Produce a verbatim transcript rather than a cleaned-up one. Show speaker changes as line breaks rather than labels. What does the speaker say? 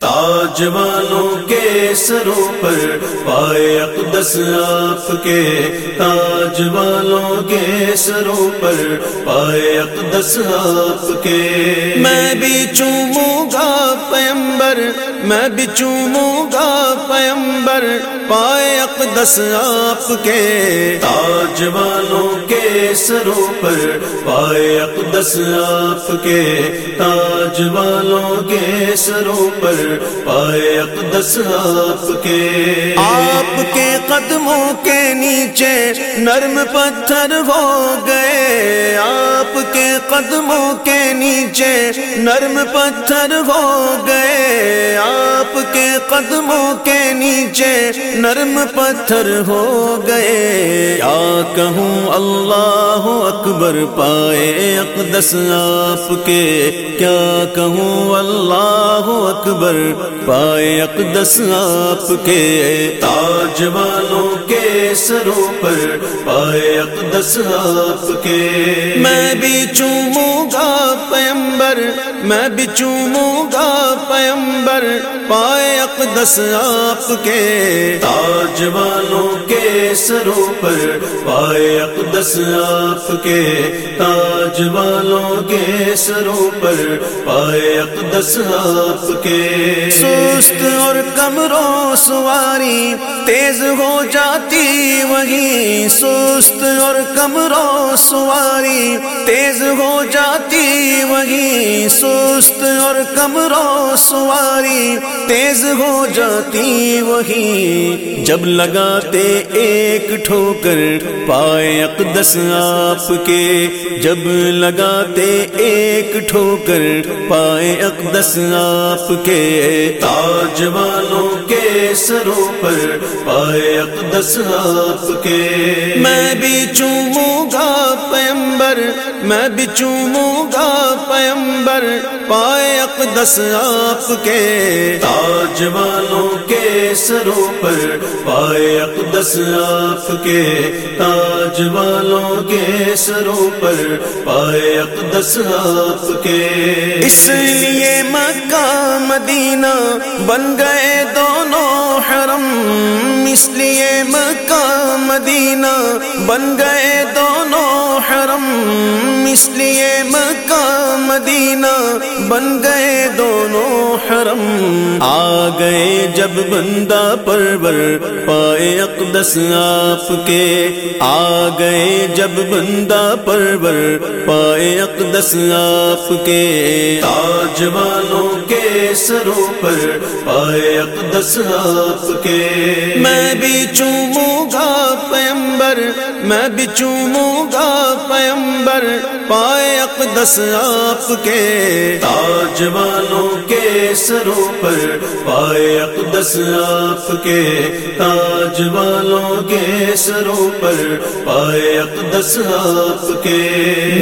تاج والوں کے سروں پر پائے اقدس آپ کے، تاج والوں کے سروں پر پائے اقدس آپ کے۔
میں بھی چوموں گا پیمبر، میں بھی چوموں گا پیمبر، پائے اقدس آپ کے۔
تاج والوں کے سروں پر پائے اقدس آپ کے، تاج والوں کے سروں پر پائے اقدس آپ کے۔
آپ کے قدموں کے نیچے نرم پتھر ہو گئے، آپ کے قدموں کے نیچے نرم پتھر ہو گئے، آپ کے قدموں کے نیچے نرم پتھر ہو گئے۔ کیا کہوں اللہ اکبر پائے اقدس آپ کے، کیا کہوں اللہ اکبر پائے اقدس آپ کے۔
تاج والوں کے سروں پر پائے اقدس آپ کے۔
میں بھی چوموں گا پیمبر، میں بھی چوموں گا پیمبر، پائے اقدس آپ کے۔
تاج والوں کے سروں پر پائے اقدس آپ کے، تاج والوں کے سروں پر پائے اقدس آپ کے۔
سست اور کمروں سواری تیز ہو جاتی وہیں، سست اور کمروں سواری تیز ہو جاتی وہیں، سست اور کمروں سواری تیز ہو جاتی وہیں۔ جب لگاتے ایک ٹھوکر پائے اقدس آپ کے، جب لگاتے ایک ٹھوکر پائے اقدس آپ کے۔
تاج والوں کے سروں پر پائے اقدس آپ کے۔
میں بھی چوموں گا پیمبر، میں بھی چوموں گا پیمبر، پائے اقدس آپ کے۔
تاج والوں کے سروں پر پائے اقدس آپ کے، تاج والوں کے سروں پر پائے اقدس آپ کے۔
اس لیے مکہ مدینہ بن گئے دونوں حرم، اس لیے مکہ مدینہ بن گئے دونوں حرم، اس لیے مکہ مدینہ بن گئے دونوں حرم۔ آ گئے جب بندہ پرور پائے اقدس آپ کے، آ گئے جب بندہ پرور پائے اقدس آپ کے۔
تاج والوں کے سروں پر پائے اقدس آپ کے۔
میں بھی چوموں گا پیمبر، میں بھی چوموں گا پیمبر، پائے اقدس آپ کے۔
تاج والوں کے سروں پر پائے اقدس آپ کے، تاج والوں کے سروں پر پائے اقدس آپ کے۔